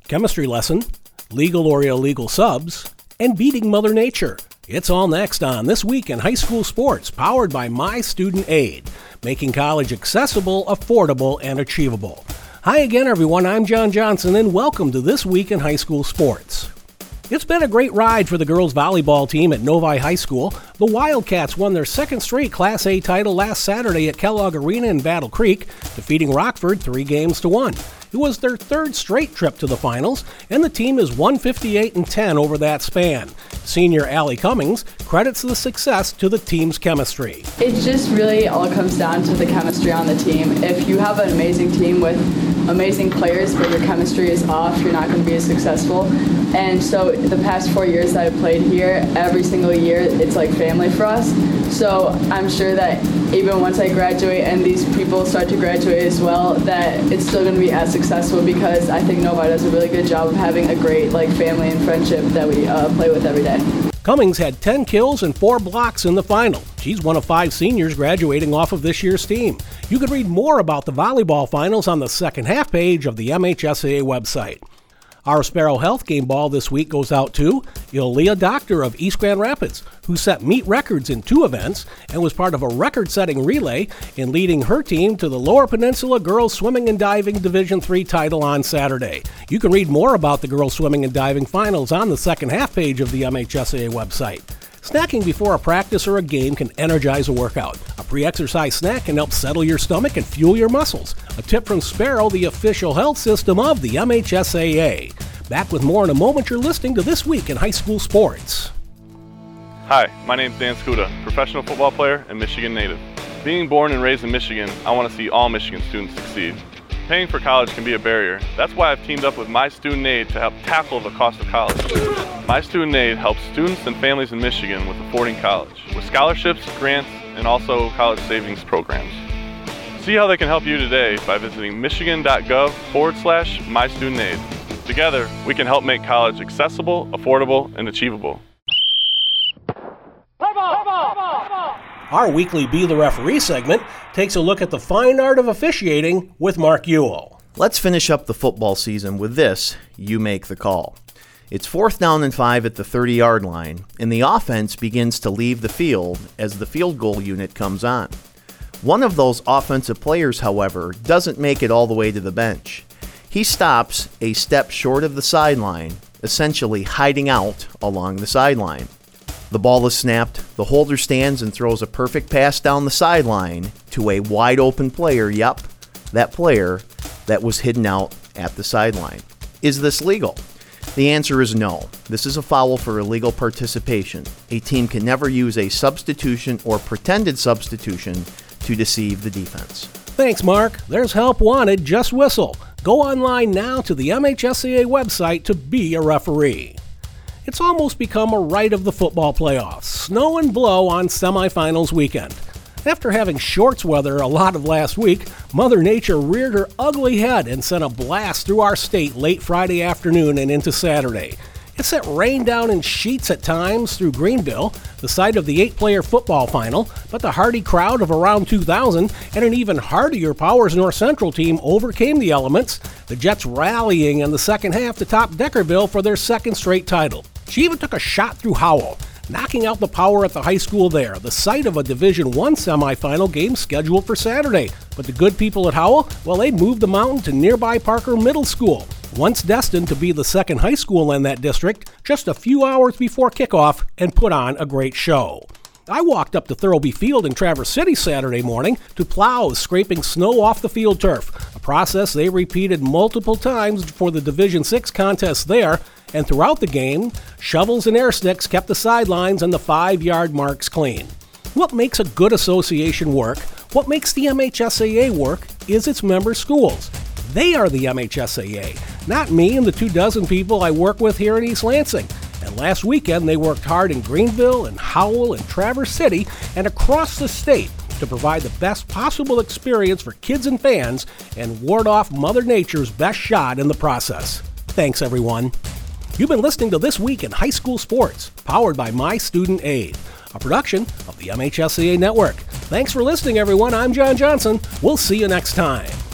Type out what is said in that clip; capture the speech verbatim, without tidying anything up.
chemistry lesson, legal or illegal subs, and beating Mother Nature. It's all next on This Week in High School Sports, powered by My Student Aid, making college accessible, affordable, and achievable. Hi again, everyone. I'm John Johnson, and welcome to This Week in High School Sports. It's been a great ride for the girls volleyball team at Novi High School. The Wildcats won their second straight Class A title last Saturday at Kellogg Arena in Battle Creek, defeating Rockford three games to one. It was their third straight trip to the finals, and the team is one fifty-eight and ten over that span. Senior Allie Cummings credits the success to the team's chemistry. It just really all comes down to the chemistry on the team. If you have an amazing team with amazing players, but your chemistry is off, you're not going to be as successful. And so the past four years that I've played here, every single year, it's like family for us. So I'm sure that even once I graduate and these people start to graduate as well, that it's still going to be as successful because I think Novi does a really good job of having a great like family and friendship that we uh, play with every day. Cummings had ten kills and four blocks in the final. She's one of five seniors graduating off of this year's team. You can read more about the volleyball finals on the second half page of the M H S A A website. Our Sparrow Health game ball this week goes out to Ilea Doctor of East Grand Rapids, who set meet records in two events and was part of a record-setting relay in leading her team to the Lower Peninsula Girls Swimming and Diving Division three title on Saturday. You can read more about the Girls Swimming and Diving finals on the second half page of the M H S A A website. Snacking before a practice or a game can energize a workout. A pre-exercise snack can help settle your stomach and fuel your muscles. A tip from Sparrow, the official health system of the M H S A A. Back with more in a moment. You're listening to This Week in High School Sports. Hi, my name's Dan Skuda, professional football player and Michigan native. Being born and raised in Michigan, I want to see all Michigan students succeed. Paying for college can be a barrier. That's why I've teamed up with My Student Aid to help tackle the cost of college. My Student Aid helps students and families in Michigan with affording college, with scholarships, grants, and also college savings programs. See how they can help you today by visiting michigan.gov forward slash My Student Aid. Together, we can help make college accessible, affordable, and achievable. Our weekly Be the Referee segment takes a look at the fine art of officiating with Mark Ewell. Let's finish up the football season with this: you make the call. It's fourth down and five at the thirty-yard line, and the offense begins to leave the field as the field goal unit comes on. One of those offensive players, however, doesn't make it all the way to the bench. He stops a step short of the sideline, essentially hiding out along the sideline. The ball is snapped, the holder stands and throws a perfect pass down the sideline to a wide open player, yep, that player that was hidden out at the sideline. Is this legal? The answer is no. This is a foul for illegal participation. A team can never use a substitution or pretended substitution to deceive the defense. Thanks, Mark. There's help wanted. Just whistle. Go online now to the M H S A A website to be a referee. It's almost become a rite of the football playoffs. Snow and blow on semifinals weekend. After having shorts weather a lot of last week, Mother Nature reared her ugly head and sent a blast through our state late Friday afternoon and into Saturday. It sent rain down in sheets at times through Greenville, the site of the eight-player football final, but the hardy crowd of around two thousand and an even hardier Powers North Central team overcame the elements, the Jets rallying in the second half to top Deckerville for their second straight title. She even took a shot through Howell, knocking out the Power at the high school there, the site of a Division one semifinal game scheduled for Saturday. But the good people at Howell, well, they moved the mountain to nearby Parker Middle School, once destined to be the second high school in that district, just a few hours before kickoff, and put on a great show. I walked up to Thurlby Field in Traverse City Saturday morning to plows scraping snow off the field turf, a process they repeated multiple times for the Division six contest there, and throughout the game, shovels and air sticks kept the sidelines and the five-yard marks clean. What makes a good association work, what makes the M H S A A work, is its member schools. They are the M H S A A, not me and the two dozen people I work with here in East Lansing. And last weekend, they worked hard in Greenville and Howell and Traverse City and across the state to provide the best possible experience for kids and fans and ward off Mother Nature's best shot in the process. Thanks, everyone. You've been listening to This Week in High School Sports, powered by My Student Aid, a production of the M H S A A Network. Thanks for listening, everyone. I'm John Johnson. We'll see you next time.